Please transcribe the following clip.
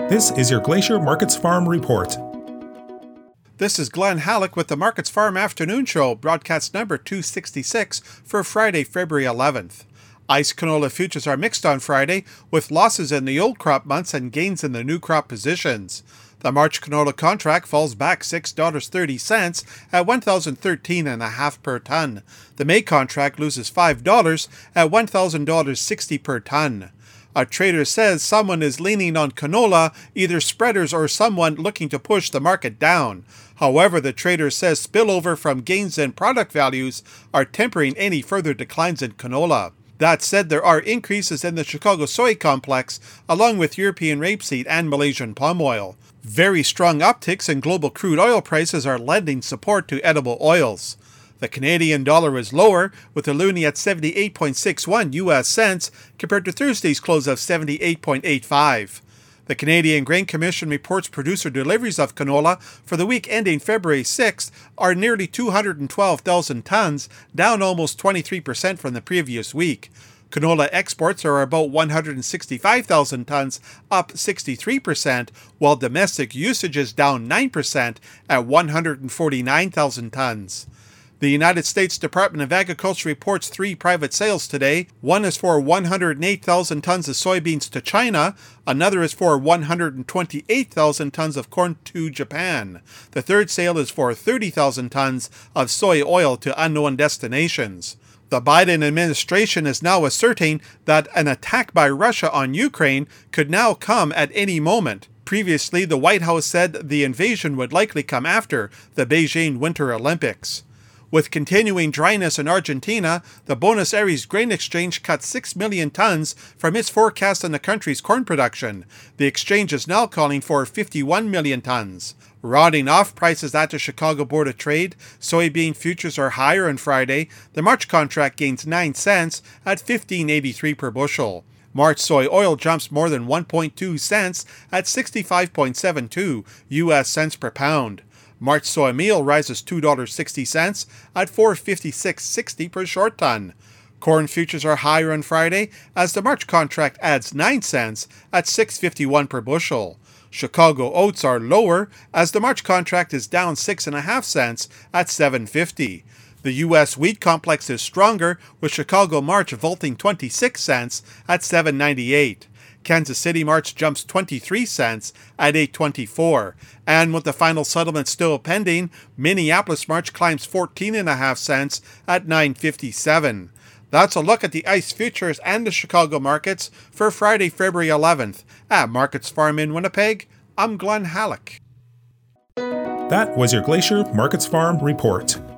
This is your Glacier Markets Farm Report. This is Glenn Halleck with the Markets Farm Afternoon Show, broadcast number 266 for Friday, February 11th. ICE canola futures are mixed on Friday, with losses in the old crop months and gains in the new crop positions. The March canola contract falls back $6.30 at $1,013.50 per ton. The May contract loses $5 at $1,060 per ton. A trader says someone is leaning on canola, either spreaders or someone looking to push the market down. However, the trader says spillover from gains in product values are tempering any further declines in canola. That said, there are increases in the Chicago soy complex, along with European rapeseed and Malaysian palm oil. Very strong upticks in global crude oil prices are lending support to edible oils. The Canadian dollar is lower, with the loonie at 78.61 US cents compared to Thursday's close of 78.85. The Canadian Grain Commission reports producer deliveries of canola for the week ending February 6th are nearly 212,000 tons, down almost 23% from the previous week. Canola exports are about 165,000 tons, up 63%, while domestic usage is down 9% at 149,000 tons. The United States Department of Agriculture reports 3 private sales today. One is for 108,000 tons of soybeans to China. Another is for 128,000 tons of corn to Japan. The third sale is for 30,000 tons of soy oil to unknown destinations. The Biden administration is now asserting that an attack by Russia on Ukraine could now come at any moment. Previously, the White House said the invasion would likely come after the Beijing Winter Olympics. With continuing dryness in Argentina, the Buenos Aires Grain Exchange cut 6 million tons from its forecast on the country's corn production. The exchange is now calling for 51 million tons. Rounding off prices at the Chicago Board of Trade, soybean futures are higher on Friday. The March contract gains 9 cents at $15.83 per bushel. March soy oil jumps more than 1.2 cents at 65.72 US cents per pound. March soy meal rises $2.60 at $456.60 per short ton. Corn futures are higher on Friday as the March contract adds 9 cents at $6.51 per bushel. Chicago oats are lower as the March contract is down 6.5 cents at $7.50. The U.S. wheat complex is stronger, with Chicago March vaulting 26 cents at $7.98. Kansas City March jumps 23 cents at $8.24. And with the final settlement still pending, Minneapolis March climbs 14.5 cents at $9.57. That's a look at the ICE futures and the Chicago markets for Friday, February 11th. At Markets Farm in Winnipeg, I'm Glenn Halleck. That was your Glacier Markets Farm Report.